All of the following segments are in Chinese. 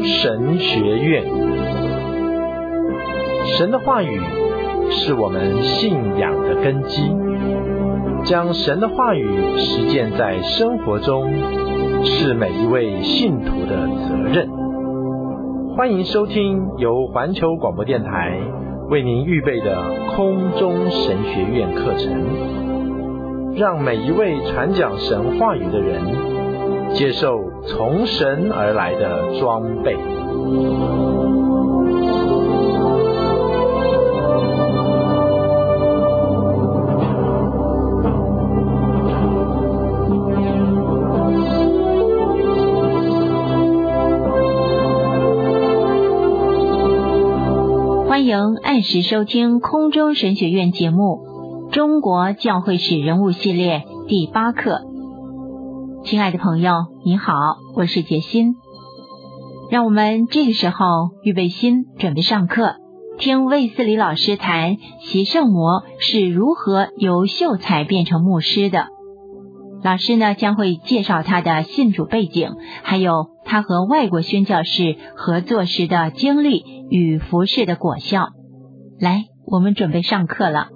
神学院。神的话语是我们信仰的根基，将神的话语实践在生活中，是每一位信徒的责任。欢迎收听由环球广播电台为您预备的空中神学院课程，让每一位传讲神话语的人接受从神而来的装备。 欢迎按时收听空中神学院节目中国教会史人物系列第8课。亲爱的朋友，你好，我是杰心。让我们这个时候预备心，准备上课，听卫斯理老师谈习圣魔是如何由秀才变成牧师的。老师呢将会介绍他的信主背景，还有他和外国宣教士合作时的经历与服事的果效。来，我们准备上课了。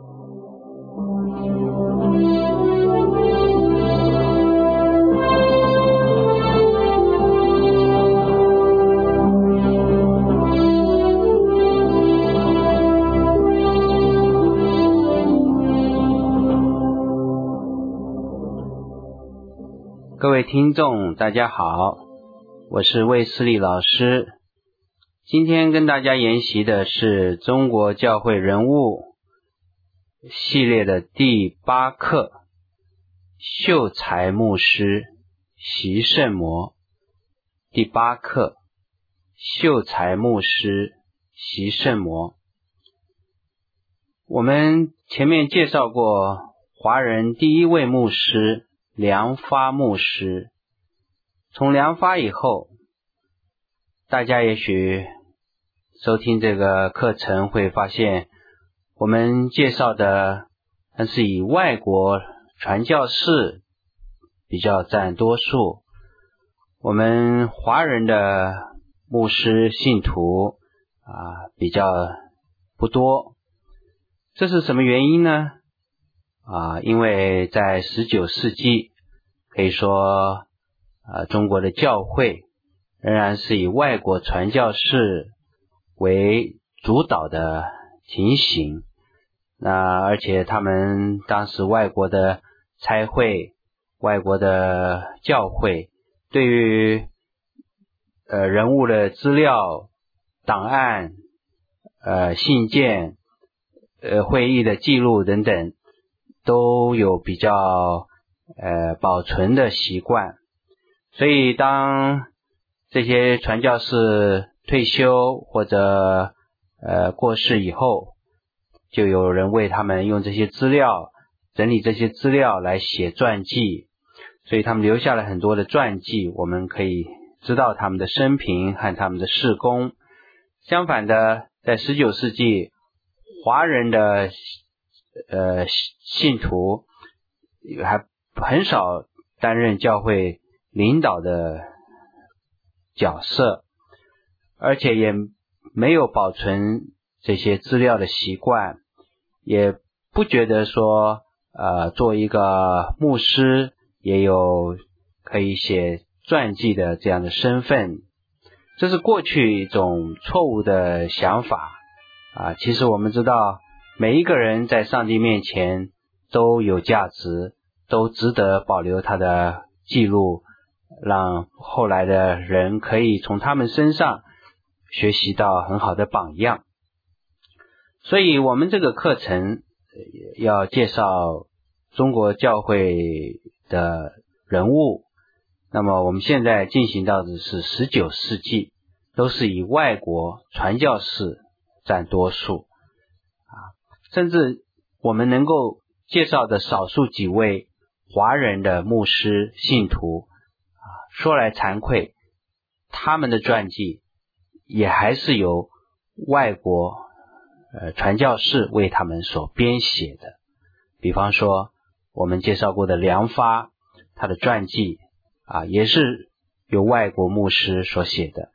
各位听众大家好，我是卫斯理老师。今天跟大家研习的是中国教会人物系列的第8课，秀才牧师习圣魔。第8课，秀才牧师习圣魔。我们前面介绍过华人第一位牧师梁发牧师。从梁发以后，大家也许收听这个课程会发现，我们介绍的还是以外国传教士比较占多数，我们华人的牧师信徒比较不多。这是什么原因呢？因为在19世纪，可以说中国的教会仍然是以外国传教士为主导的情形。而且他们当时外国的差会、外国的教会对于人物的资料、档案、信件、会议的记录等等都有比较保存的习惯。所以当这些传教士退休或者过世以后，就有人为他们用这些资料，整理这些资料来写传记，所以他们留下了很多的传记，我们可以知道他们的生平和他们的事工。相反的，在19世纪，华人的信徒还很少担任教会领导的角色，而且也没有保存这些资料的习惯，也不觉得说做一个牧师也有可以写传记的这样的身份。这是过去一种错误的想法其实我们知道，每一个人在上帝面前都有价值，都值得保留他的记录，让后来的人可以从他们身上学习到很好的榜样。所以我们这个课程要介绍中国教会的人物，那么我们现在进行到的是19世纪，都是以外国传教士占多数甚至我们能够介绍的少数几位华人的牧师信徒说来惭愧，他们的传记也还是由外国传教士为他们所编写的。比方说我们介绍过的梁发，他的传记也是由外国牧师所写的。那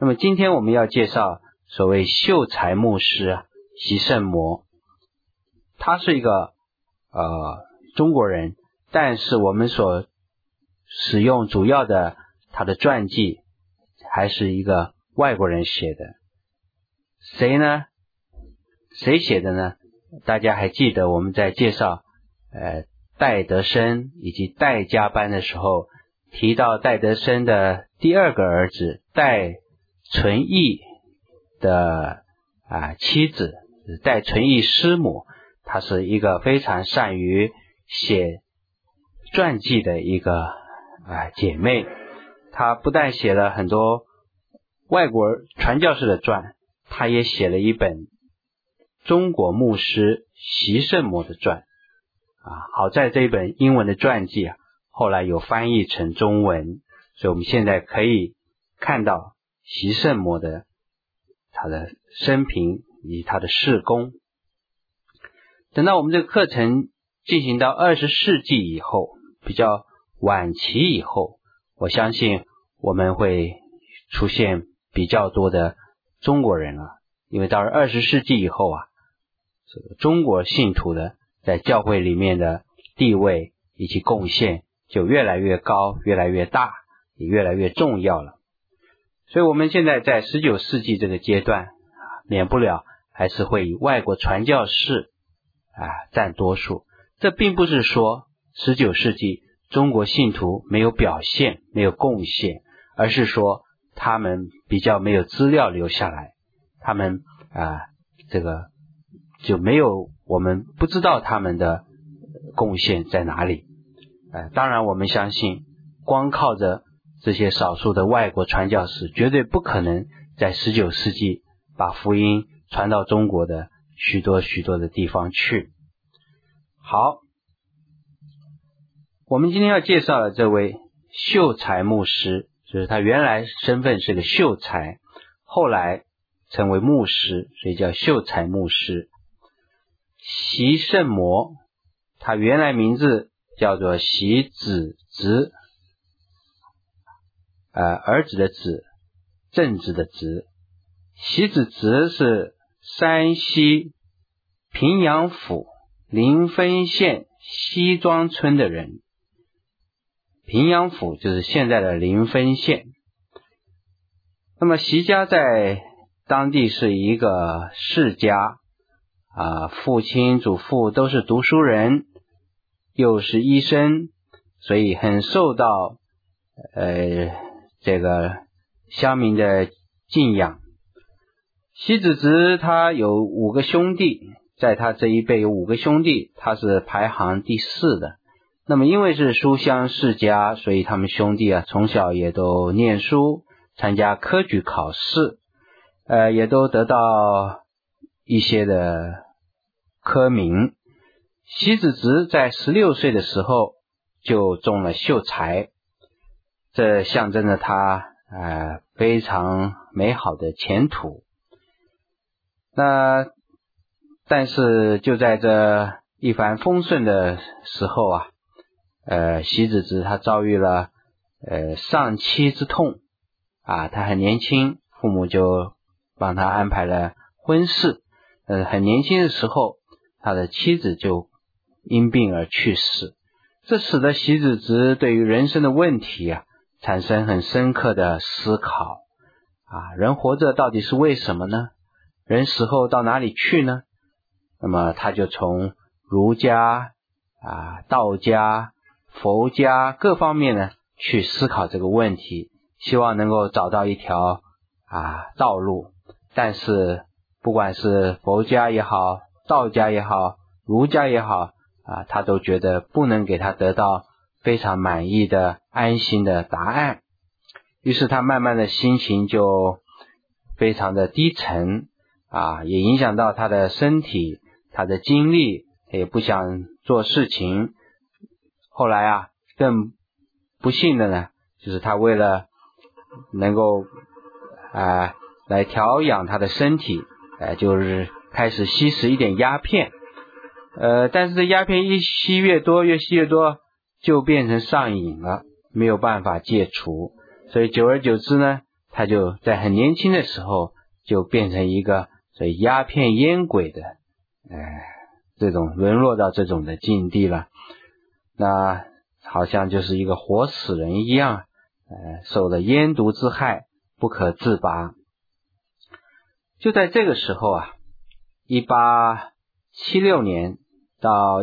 那么今天我们要介绍所谓秀才牧师习圣摩，他是一个中国人，但是我们所使用主要的他的传记还是一个外国人写的。谁呢？谁写的呢？大家还记得我们在介绍戴德生以及戴家班的时候，提到戴德生的第二个儿子戴纯义的妻子戴纯义师母，她是一个非常善于写传记的一个姐妹。她不但写了很多外国传教士的传，她也写了一本中国牧师习圣摩的传好在这一本英文的传记后来有翻译成中文，所以我们现在可以看到习圣摩的他的生平以及他的事工。等到我们这个课程进行到20世纪以后，比较晚期以后，我相信我们会出现比较多的中国人了，因为到了20世纪以后这个中国信徒的在教会里面的地位以及贡献就越来越高，越来越大，也越来越重要了。所以我们现在在19世纪这个阶段免不了还是会以外国传教士占多数。这并不是说19世纪中国信徒没有表现，没有贡献，而是说他们比较没有资料留下来，他们这个就没有，我们不知道他们的贡献在哪里。当然我们相信光靠着这些少数的外国传教士绝对不可能在19世纪把福音传到中国的许多许多的地方去。好，我们今天要介绍的这位秀才牧师，就是他原来身份是个秀才，后来成为牧师，所以叫秀才牧师习圣摩。他原来名字叫做习子直，儿子的子，正直的直。习子直是山西平阳府临汾县西庄村的人。平阳府就是现在的临汾县。那么习家在当地是一个世家父亲祖父都是读书人，又是医生，所以很受到这个乡民的敬仰。习子直他有5个兄弟，在他这一辈有5个兄弟，他是排行第4的。那么因为是书香世家，所以他们兄弟从小也都念书，参加科举考试，也都得到一些的科名。习子直在16岁的时候就中了秀才，这象征着他非常美好的前途。但是就在这一帆风顺的时候习子直他遭遇了丧妻之痛他很年轻，父母就帮他安排了婚事。很年轻的时候，他的妻子就因病而去世，这使得习子直对于人生的问题产生很深刻的思考人活着到底是为什么呢？人死后到哪里去呢？那么他就从儒家道家佛家各方面呢去思考这个问题，希望能够找到一条道路。但是不管是佛家也好，道家也好，儒家也好他都觉得不能给他得到非常满意的安心的答案。于是他慢慢的心情就非常的低沉也影响到他的身体，他的精力，他也不想做事情。后来更不幸的呢，就是他为了能够来调养他的身体，就是开始吸食一点鸦片。但是这鸦片越吸越多，就变成上瘾了，没有办法戒除。所以久而久之呢， 他就在很年轻的时候就变成一个这鸦片烟鬼的这种沦落到这种的境地了。那好像就是一个活死人一样，受了烟毒之害不可自拔。就在这个时候啊，1876年到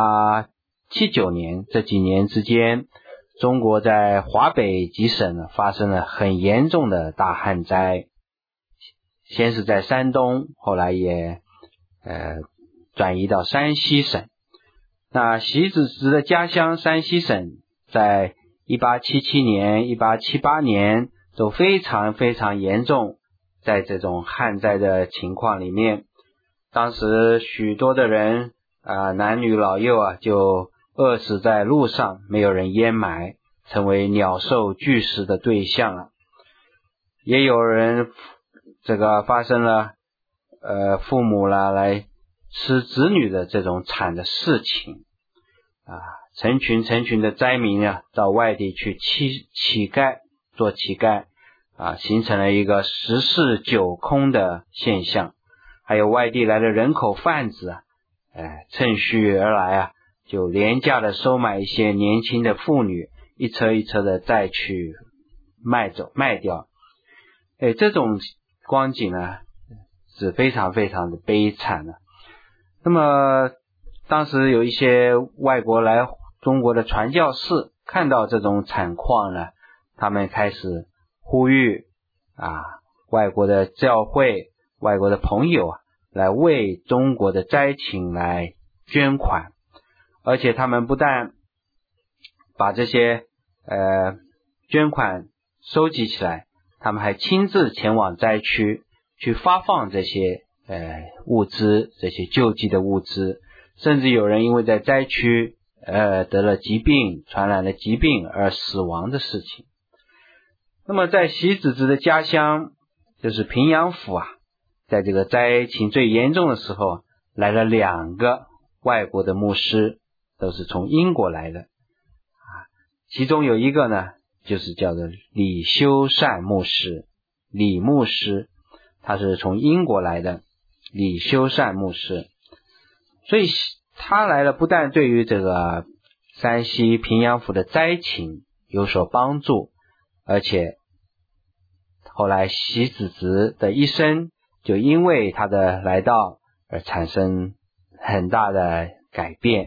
1879年这几年之间，中国在华北几省发生了很严重的大旱灾，先是在山东，后来也转移到山西省。那习子直的家乡山西省在1877年、1878年都非常非常严重，在这种旱灾的情况里面，当时许多的人男女老幼就饿死在路上，没有人掩埋，成为鸟兽俱食的对象了。也有人发生了父母来吃子女的这种惨的事情成群的灾民到外地去做乞丐形成了一个十室九空的现象。还有外地来的人口贩子趁虚而来就廉价的收买一些年轻的妇女，一车一车的再去卖掉。这种光景呢是非常非常的悲惨的。那么当时有一些外国来中国的传教士看到这种惨况呢，他们开始呼吁外国的教会、外国的朋友来为中国的灾情来捐款，而且他们不但把这些捐款收集起来，他们还亲自前往灾区去发放这些物资，这些救济的物资，甚至有人因为在灾区得了疾病，传染了疾病而死亡的事情。那么在习子直的家乡就是平阳府在这个灾情最严重的时候，来了2个外国的牧师，都是从英国来的其中有一个呢就是叫做李修善牧师，李牧师，他是从英国来的李修善牧师。所以他来了，不但对于这个山西平阳府的灾情有所帮助，而且后来习子直的一生就因为他的来到而产生很大的改变。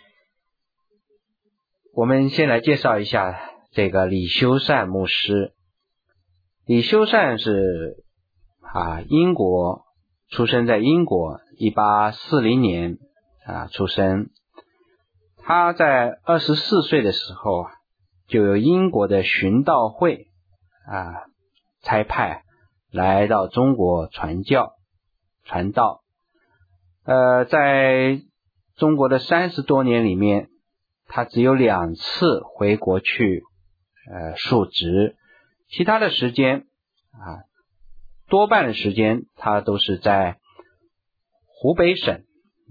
我们先来介绍一下这个李修善牧师。李修善是英国出生在英国，1840年出生。他在24岁的时候就有英国的寻道会差派来到中国传道。在中国的30多年里面，他只有2次回国去述职，其他的时间多半的时间他都是在湖北省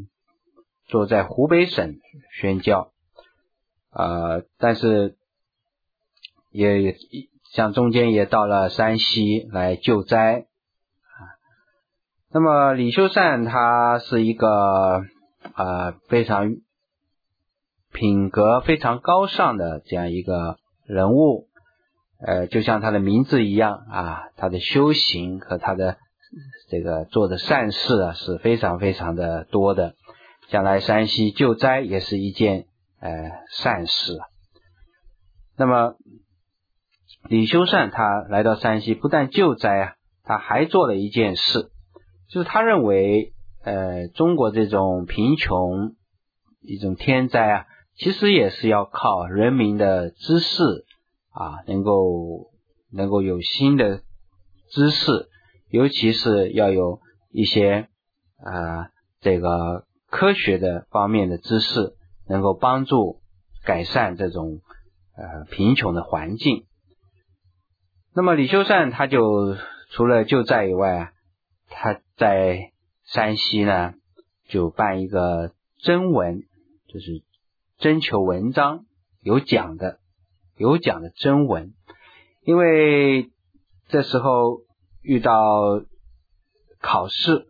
宣教但是也像中间也到了山西来救灾那么李修善他是一个非常品格非常高尚的这样一个人物，就像他的名字一样他的修行和他的这个做的善事是非常非常的多的，将来山西救灾也是一件善事。那么李修善他来到山西，不但救灾他还做了一件事，就是他认为中国这种贫穷一种天灾其实也是要靠人民的知识能够有新的知识，尤其是要有一些这个科学的方面的知识，能够帮助改善这种贫穷的环境。那么李修善他就除了救灾以外他在山西呢就办一个征文，就是征求文章有奖的征文。因为这时候遇到考试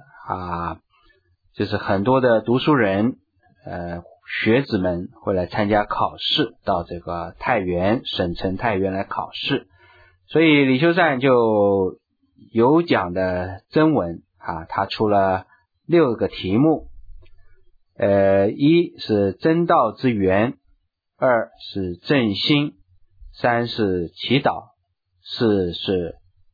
就是很多的读书人学子们会来参加考试，到这个太原省城太原来考试，所以李修缮就有讲的征文他出了6个题目，一是真道之源，2是正心，3是祈祷，4是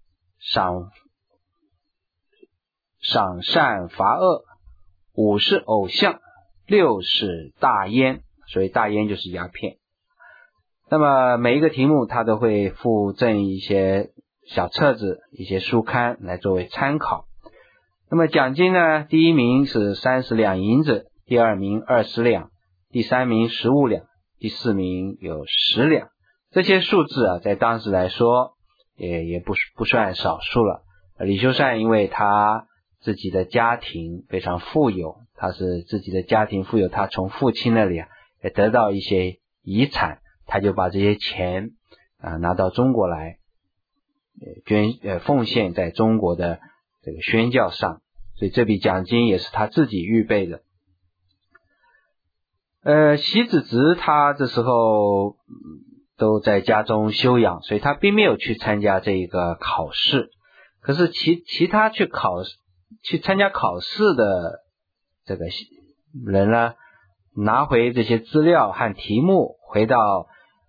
赏善罚恶，5是偶像，6是大烟，所以大烟就是鸦片。那么每一个题目它都会附赠一些小册子，一些书刊来作为参考。那么奖金呢，第1名是30两银子，第2名20两，第3名15两，第4名有10两。这些数字在当时来说也不算少数了。李修缮因为他自己的家庭非常富有，他是自己的家庭富有，他从父亲那里也得到一些遗产，他就把这些钱拿到中国来奉献在中国的这个宣教上，所以这笔奖金也是他自己预备的。习子直他这时候都在家中休养，所以他并没有去参加这个考试。可是其他去参加考试的这个人呢，拿回这些资料和题目回到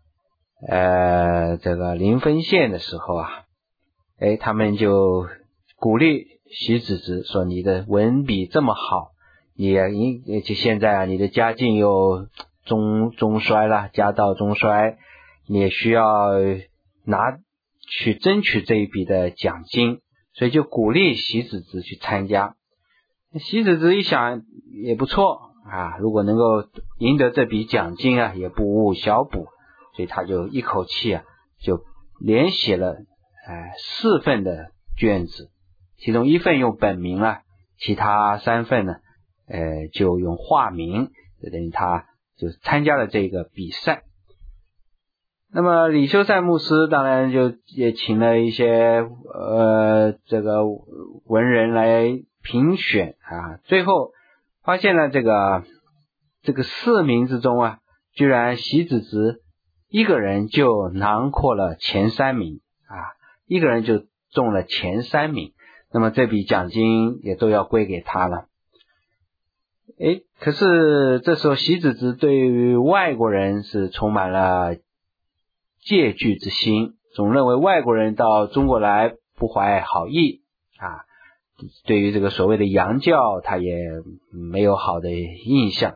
这个临汾县的时候他们就鼓励习子直说，你的文笔这么好，你现在你的家境又中衰了，家道中衰，你也需要去争取这一笔的奖金，所以就鼓励习子直去参加。习子直一想也不错如果能够赢得这笔奖金也不无小补，所以他就一口气就连写了4份的卷子，其中1份用本名其他3份呢就用化名，就等于他就参加了这个比赛。那么李修缮牧师当然就也请了一些这个文人来评选最后发现了这个4名之中居然习子直一个人就囊括了前3名一个人就中了前3名，那么这笔奖金也都要归给他了。可是这时候习子直对于外国人是充满了戒惧之心，总认为外国人到中国来不怀好意对于这个所谓的洋教他也没有好的印象，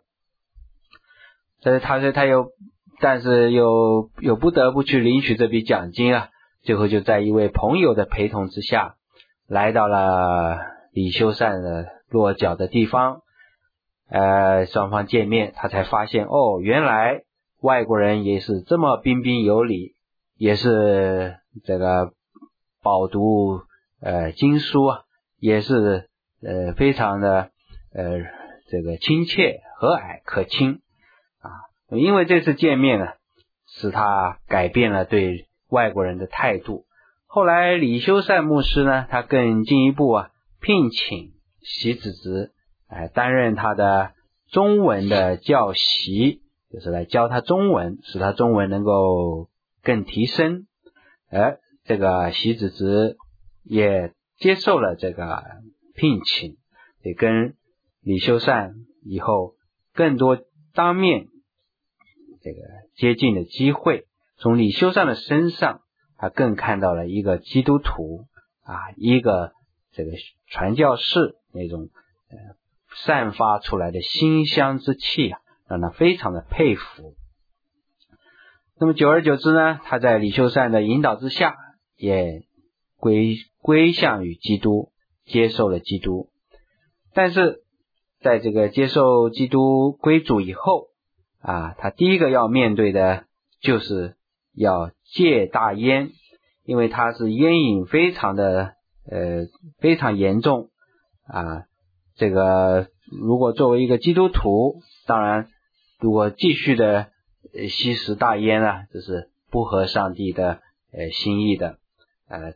但是又不得不去领取这笔奖金最后就在一位朋友的陪同之下来到了李修缮的落脚的地方，双方见面，他才发现原来外国人也是这么彬彬有礼，也是这个饱读经书也是非常的这个亲切和蔼可亲因为这次见面使他改变了对外国人的态度。后来李修缮牧师呢，他更进一步聘请习子直担任他的中文的教习，就是来教他中文，使他中文能够更提升。这个习子直也接受了这个聘请，也跟李修缮以后更多当面这个接近的机会。从李修缮的身上，他更看到了一个基督徒一个这个传教士那种散发出来的馨香之气让他非常的佩服。那么久而久之呢，他在李修缮的引导之下也归向于基督，接受了基督。但是在这个接受基督归主以后他第一个要面对的就是要戒大烟，因为他是烟瘾非常严重这个如果作为一个基督徒，当然如果继续的吸食大烟这是不合上帝的心意的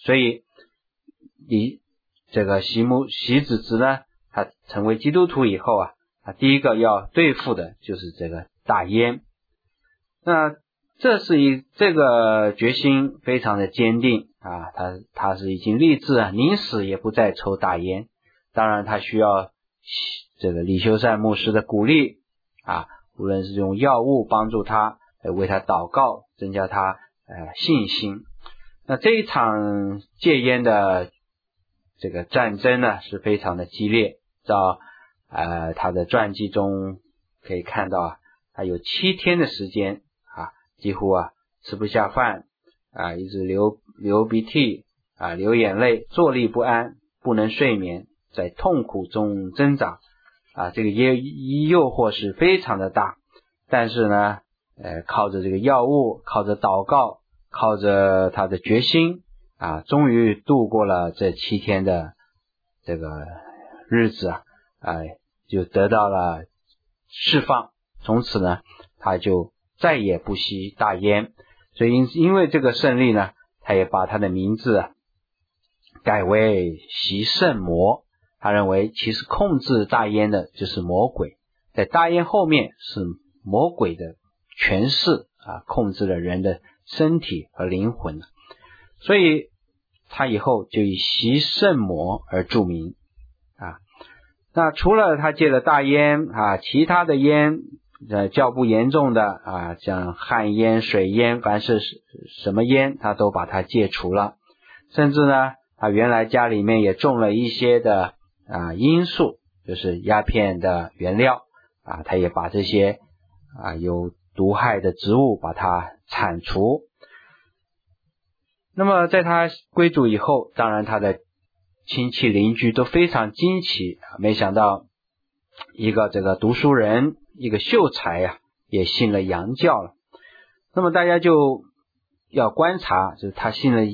所以这个习子之呢，他成为基督徒以后啊，他第一个要对付的就是这个大烟。那这个决心非常的坚定啊，他是已经立志啊，宁死也不再抽大烟。当然他需要这个李修善牧师的鼓励啊，无论是用药物帮助他，为他祷告，增加他信心。那这一场戒烟的这个战争呢，是非常的激烈。照他的传记中可以看到啊，他有7天的时间啊，几乎吃不下饭啊，一直流鼻涕啊，流眼泪，坐立不安，不能睡眠，在痛苦中挣扎啊，这个诱惑是非常的大。但是呢靠着这个药物，靠着祷告，靠着他的决心啊，终于度过了这7天的这个日子啊，就得到了释放。从此呢，他就再也不吸大烟。所以因为这个胜利呢，他也把他的名字改为习圣魔。他认为其实控制大烟的就是魔鬼，在大烟后面是魔鬼的权势啊，控制了人的身体和灵魂。所以他以后就以习圣魔而著名啊。那除了他戒了大烟啊，其他的烟较不严重的啊，像旱烟、水烟，凡是什么烟他都把它戒除了。甚至呢，他原来家里面也种了一些的罂粟，就是鸦片的原料啊，他也把这些有毒害的植物把它铲除。那么在他归主以后，当然他的亲戚邻居都非常惊奇，没想到一个这个读书人，一个秀才也信了洋教了。那么大家就要观察，就是他信了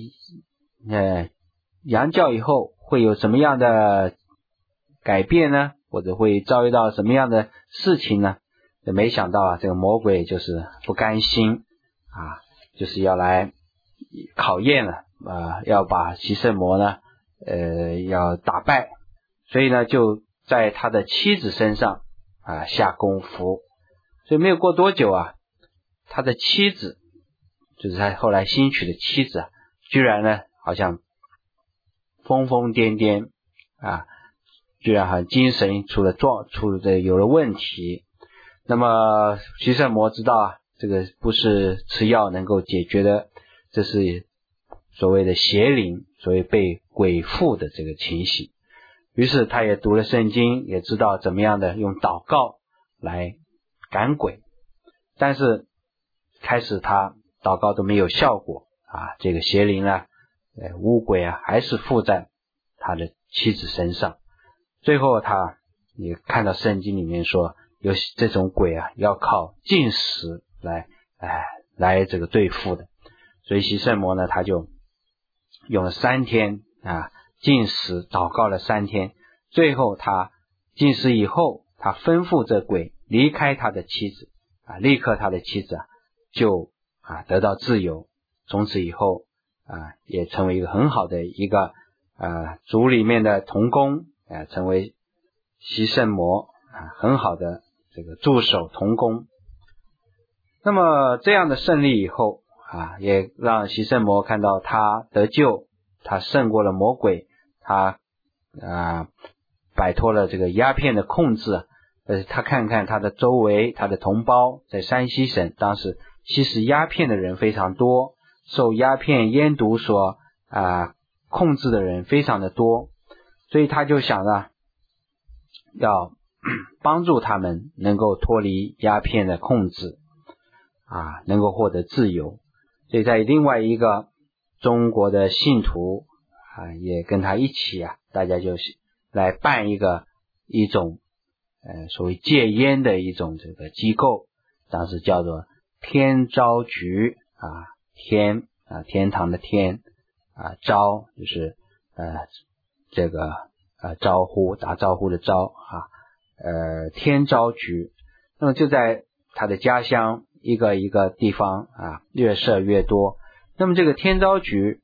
洋教以后会有什么样的改变呢？或者会遭遇到什么样的事情呢？没想到这个魔鬼就是不甘心就是要来考验了要把习圣魔呢要打败。所以呢就在他的妻子身上下功夫。所以没有过多久他的妻子，就是他后来新娶的妻子居然呢好像疯疯癫癫居然好像精神出了有了问题。那么习圣魔知道这个不是吃药能够解决的，这是所谓的邪灵，所谓被鬼附的这个情形。于是他也读了圣经，也知道怎么样的用祷告来赶鬼。但是开始他祷告都没有效果这个邪灵污鬼还是附在他的妻子身上。最后他也看到圣经里面说，有这种鬼要靠禁食来这个对付的。所以习圣魔呢，他就用了3天禁食祷告了3天。最后他禁食以后，他吩咐这鬼离开他的妻子立刻他的妻子就得到自由。从此以后也成为一个很好的一个族里面的同工成为习圣魔很好的这个助手同工。那么这样的胜利以后也让习圣魔看到他得救，他胜过了魔鬼，他摆脱了这个鸦片的控制。他看看他的周围，他的同胞在山西省当时吸食鸦片的人非常多，受鸦片烟毒所控制的人非常的多。所以他就想要帮助他们能够脱离鸦片的控制能够获得自由。所以在另外一个中国的信徒也跟他一起大家就来办一种所谓戒烟的一种这个机构，当时叫做天招局天堂的天招就是这个招呼打招呼的招天招局。那么就在他的家乡一个地方越设越多。那么这个天招局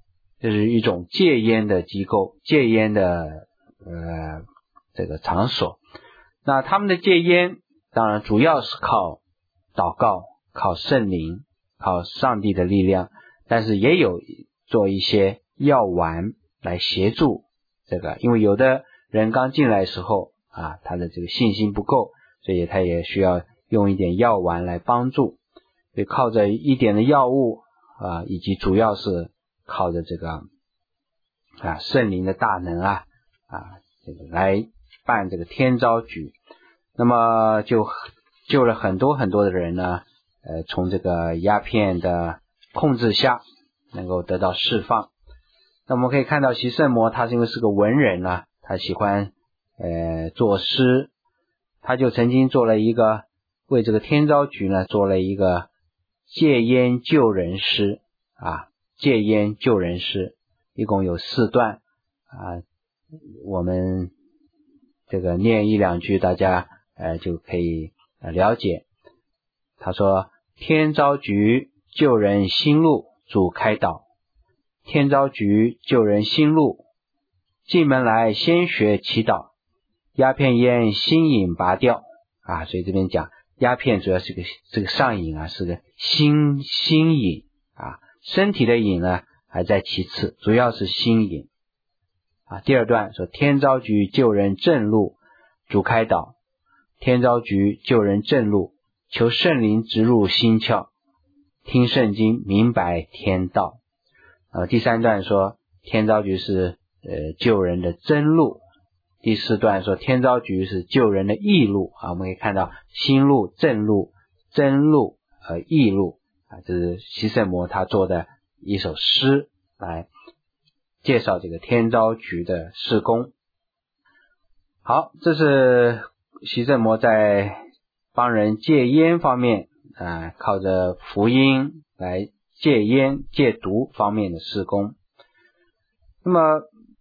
这是一种戒烟的机构，戒烟的这个场所。那他们的戒烟当然主要是靠祷告，靠圣灵，靠上帝的力量，但是也有做一些药丸来协助这个，因为有的人刚进来的时候啊，他的这个信心不够，所以他也需要用一点药丸来帮助，所以靠着一点的药物啊，以及主要是靠着这个圣灵的大能这个来办这个天召局，那么就救了很多很多的人呢，从这个鸦片的控制下能够得到释放。那我们可以看到习圣摩他是因为是个文人啊，他喜欢作诗，他就曾经做了一个为这个天召局呢做了一个戒烟救人诗戒烟救人诗，一共有4段我们这个念一两句，大家就可以了解。他说：天召局救人心路，主开导。天召局救人心路，进门来先学祈祷，鸦片烟心瘾拔掉所以这边讲鸦片主要是这个上瘾是个心瘾身体的瘾呢还在其次，主要是心瘾第2段说：天召局救人正路，主开导。天召局救人正路，求圣灵直入心窍，听圣经明白天道。第3段说天召局是救人的真路。第4段说天召局是救人的义路我们可以看到心路、正路、真路和义路这是习圣摩他做的一首诗来介绍这个天召局的事工。好，这是习圣摩在帮人戒烟方面靠着福音来戒烟戒毒方面的事工。那么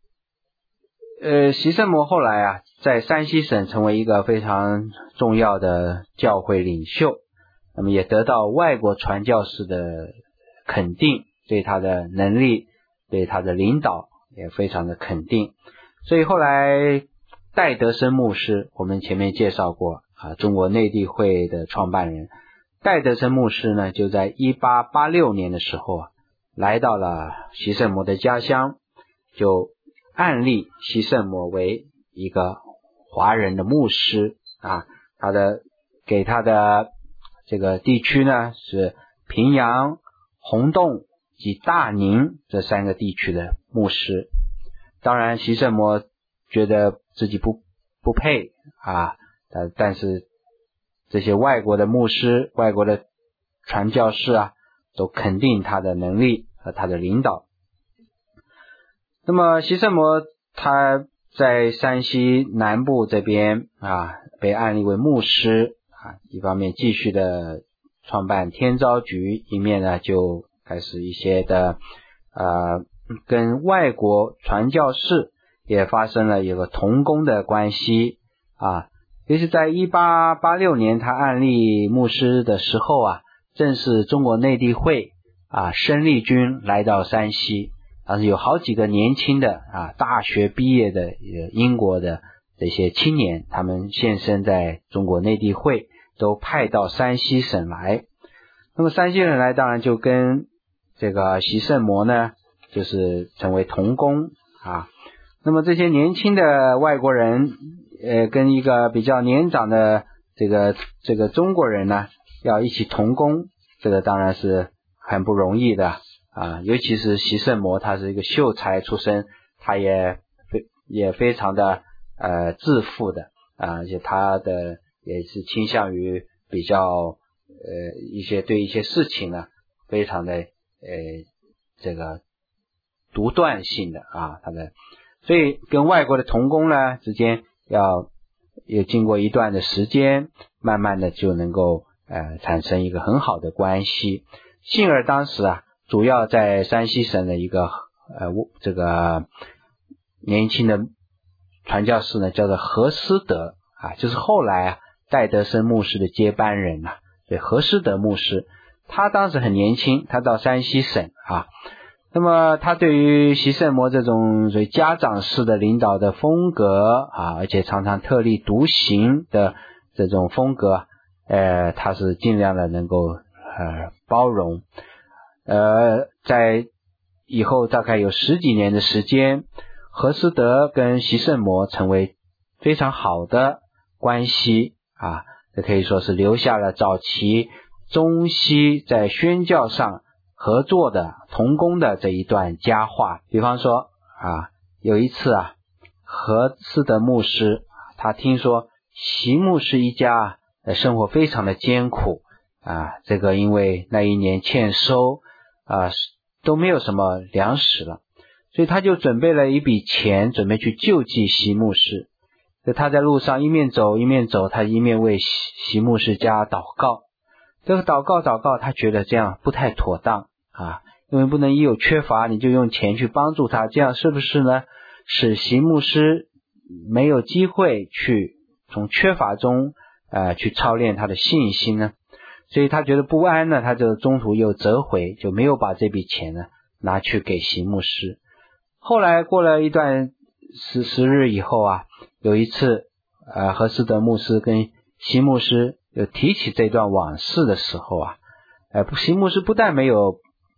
习圣摩后来在山西省成为一个非常重要的教会领袖，那么也得到外国传教士的肯定，对他的能力对他的领导也非常的肯定。所以后来戴德生牧师，我们前面介绍过中国内地会的创办人戴德生牧师呢，就在1886年的时候来到了习圣摩的家乡，就按立习圣摩为一个华人的牧师给他的这个地区呢是平阳、洪洞及大宁这3个地区的牧师。当然习圣摩觉得自己不配但是这些外国的牧师、外国的传教士都肯定他的能力和他的领导。那么习圣摩他在山西南部这边被按立为牧师一方面继续的创办天召局，一面呢就开始一些的跟外国传教士也发生了一个同工的关系其实在1886年他按立牧师的时候正是中国内地会生力军来到山西，有好几个年轻的大学毕业的英国的这些青年，他们现身在中国内地会，都派到山西省来。那么山西省来当然就跟这个习圣摩呢就是成为同工那么这些年轻的外国人跟一个比较年长的这个中国人呢要一起同工，这个当然是很不容易的尤其是习圣摩他是一个秀才出身，他也非常的自负的而且他的也是倾向于比较对一些事情呢非常的这个独断性的所以跟外国的同工呢之间也经过一段的时间，慢慢的就能够产生一个很好的关系。幸而当时主要在山西省的一个这个年轻的传教士呢叫做何思德就是后来戴德生牧师的接班人对，何思德牧师他当时很年轻，他到山西省那么他对于习圣摩这种所谓家长式的领导的风格而且常常特立独行的这种风格，他是尽量的能够包容。在以后大概有10几年的时间，何思德跟习圣摩成为非常好的关系这可以说是留下了早期中西在宣教上合作的同工的这一段佳话。比方说有一次何思德牧师他听说习牧师一家生活非常的艰苦这个因为那一年欠收都没有什么粮食了，所以他就准备了一笔钱准备去救济习牧师。他在路上一面走，他一面为习牧师家祷告。这个祷告他觉得这样不太妥当因为不能一有缺乏你就用钱去帮助他，这样是不是呢使习牧师没有机会去从缺乏中去操练他的信心呢？所以他觉得不安呢，他就中途又折回，就没有把这笔钱呢拿去给习牧师。后来过了一段时日以后有一次何思德牧师跟习牧师有提起这段往事的时候习牧师不但没有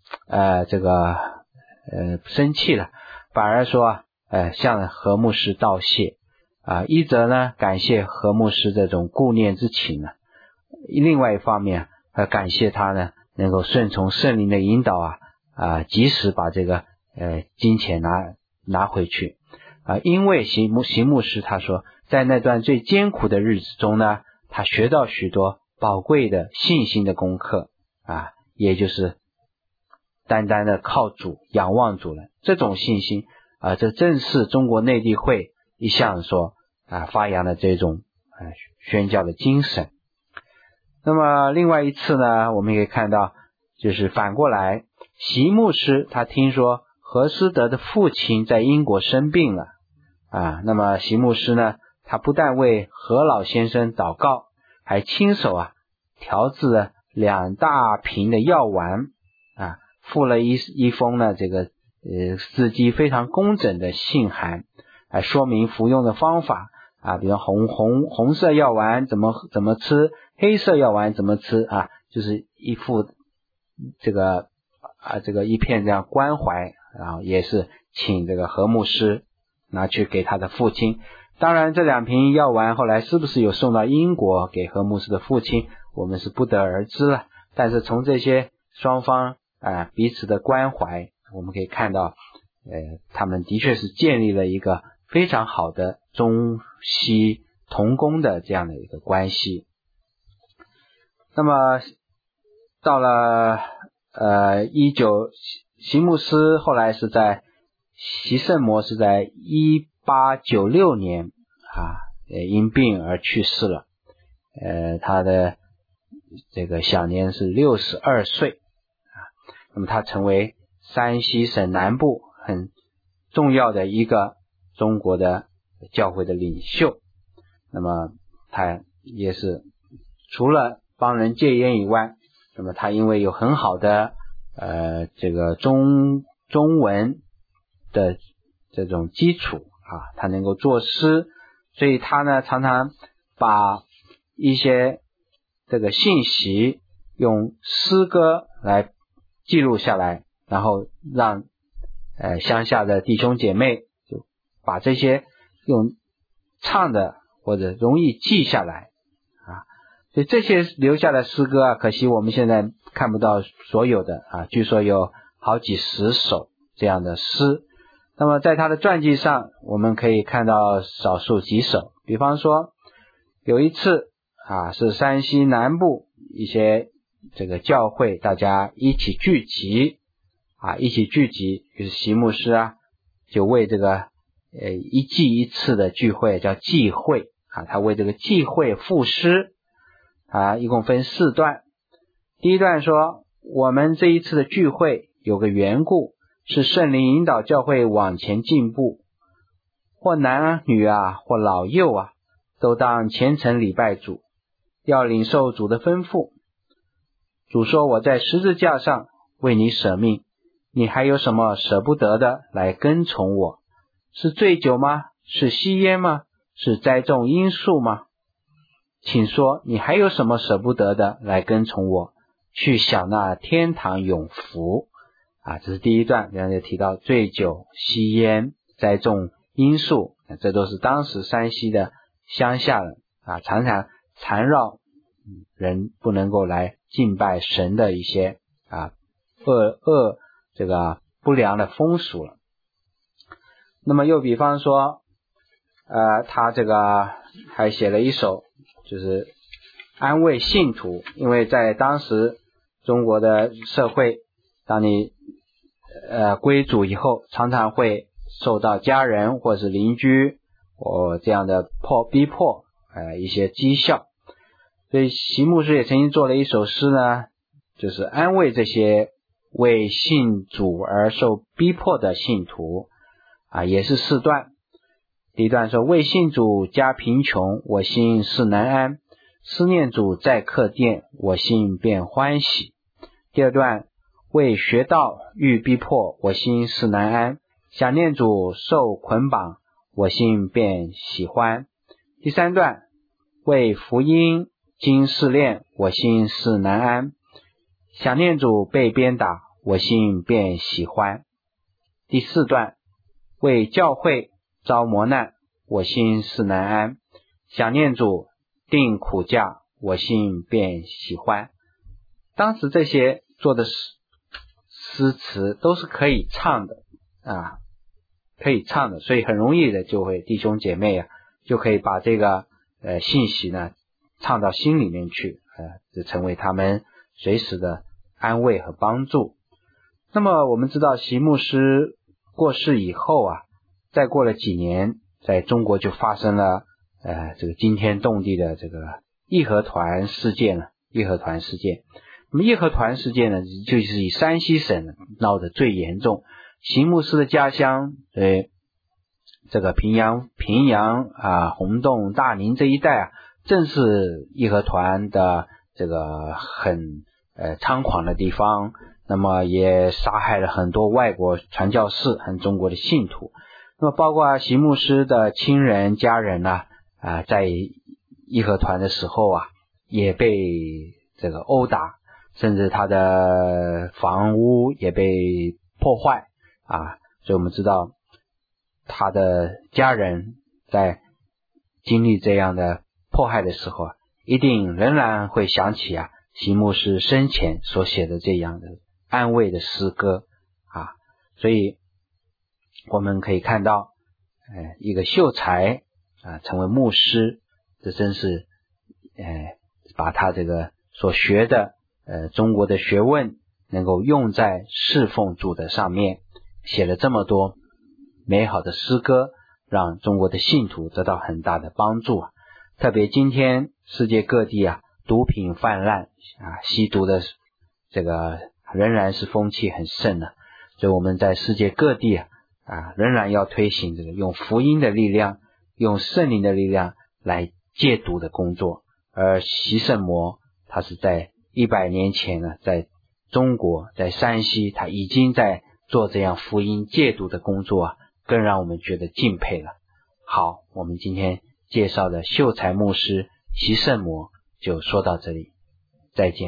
生气了，反而说向何牧师道谢一则呢感谢何牧师这种顾念之情呢，另外一方面感谢他呢能够顺从圣灵的引导及时把这个金钱拿回去因为习牧师他说在那段最艰苦的日子中呢，他学到许多宝贵的信心的功课也就是单单的靠主仰望主了。这种信心这正是中国内地会一向所发扬的这种宣教的精神。那么另外一次呢，我们可以看到就是反过来，习牧师他听说何思德的父亲在英国生病了那么习牧师呢，他不但为何老先生祷告，还亲手调制了2大瓶的药丸附了一封呢这个字迹非常工整的信函说明服用的方法比如红色药丸怎么吃，黑色药丸怎么吃就是一副这个一片这样关怀也是请这个何牧师拿去给他的父亲。当然这2瓶药丸后来是不是有送到英国给何牧师的父亲，我们是不得而知了。但是从这些双方彼此的关怀，我们可以看到他们的确是建立了一个非常好的中西同工的这样的一个关系。那么到了习牧师后来是在习圣摩是在1896年因病而去世了。他的这个享年是62岁那么他成为山西省南部很重要的一个中国的教会的领袖。那么他也是除了帮人戒烟以外，那么他因为有很好的这个中文的这种基础他能够作诗，所以他呢常常把一些这个信息用诗歌来记录下来，然后让乡下的弟兄姐妹就把这些用唱的或者容易记下来所以这些留下的诗歌可惜我们现在看不到所有的据说有好几十首这样的诗。那么在他的传记上我们可以看到少数几首，比方说有一次是山西南部一些这个教会大家一起聚集就是习牧师就为这个一季一次的聚会叫祭会他为这个祭会赋诗一共分4段。第一段说，我们这一次的聚会有个缘故，是圣灵引导教会往前进步，或男女或老幼都当虔诚礼拜主，要领受主的吩咐。主说，我在十字架上为你舍命， 你还有什么舍不得的来跟从我？是醉酒吗？是吸烟吗？是栽种罂粟吗？请说，你还有什么舍不得的来跟从我，去享那天堂永福。这是第一段，刚才提到醉酒、吸烟、栽种罂粟，这都是当时山西的乡下人常常缠绕人不能够来敬拜神的一些这个不良的风俗了。那么又比方说他这个还写了一首就是安慰信徒，因为在当时中国的社会，当你归主以后，常常会受到家人或是邻居这样的逼迫一些讥笑。所以席牧师也曾经做了一首诗呢，就是安慰这些为信主而受逼迫的信徒也是4段。第一段说，为信主家贫穷，我心事难安，思念主在客店，我心便欢喜。第二段，为学道遇逼迫，我心事难安，想念主受捆绑，我心便喜欢。第三段，为福音经试炼，我心事难安，想念主被鞭打，我心便喜欢。第四段，为教会遭磨难，我心事难安，想念主定苦架，我心便喜欢。当时这些做的诗词都是可以唱的可以唱的，所以很容易的就会弟兄姐妹就可以把这个信息呢唱到心里面去，就成为他们随时的安慰和帮助。那么我们知道席牧师过世以后再过了几年，在中国就发生了这个惊天动地的这个义和团事件了。义和团事件，那么义和团事件呢，就是以山西省闹得最严重。席牧师的家乡这个平阳洪洞、大宁这一带正是义和团的这个很猖狂的地方，那么也杀害了很多外国传教士和中国的信徒。那么包括席牧师的亲人家人在义和团的时候也被这个殴打，甚至他的房屋也被破坏所以我们知道他的家人在经历这样的迫害的时候一定仍然会想起席牧师生前所写的这样的安慰的诗歌所以我们可以看到一个秀才成为牧师，这真是把他这个所学的中国的学问能够用在侍奉主的上面，写了这么多美好的诗歌，让中国的信徒得到很大的帮助特别今天世界各地毒品泛滥吸毒的这个仍然是风气很盛所以我们在世界各地仍然要推行这个用福音的力量，用圣灵的力量来戒毒的工作。而习圣魔他是在100年前在中国，在山西，他已经在做这样福音戒毒的工作更让我们觉得敬佩了。好，我们今天介绍的秀才牧师习圣魔就说到这里，再见。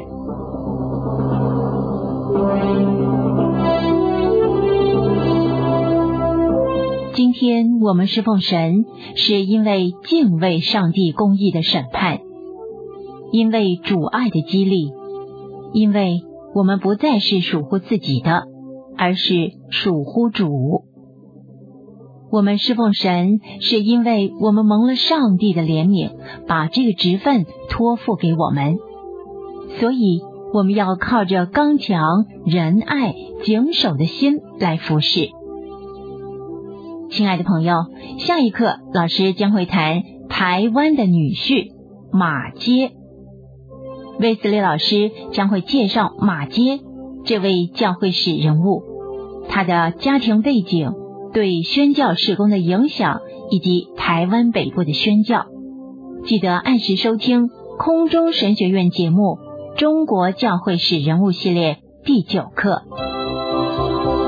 今天我们侍奉神，是因为敬畏上帝公义的审判，因为主爱的激励，因为我们不再是属乎自己的，而是属乎主。我们侍奉神，是因为我们蒙了上帝的怜悯，把这个职分托付给我们，所以我们要靠着刚强、仁爱、谨守的心来服侍。亲爱的朋友，下一课老师将会谈台湾的女婿马偕。卫斯理老师将会介绍马偕这位教会史人物，他的家庭背景、对宣教事工的影响，以及台湾北部的宣教。记得按时收听空中神学院节目《中国教会史人物系列》第9课。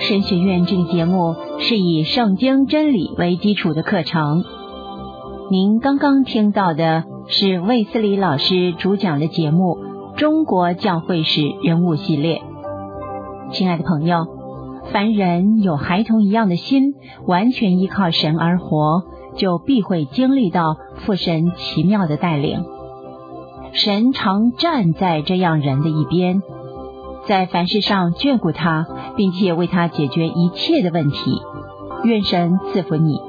神学院这个节目是以圣经真理为基础的课程。您刚刚听到的是卫斯理老师主讲的节目《中国教会史人物系列》。亲爱的朋友，凡人有孩童一样的心，完全依靠神而活，就必会经历到父神奇妙的带领。神常站在这样人的一边，在凡事上眷顾他，并且为他解决一切的问题。愿神赐福你。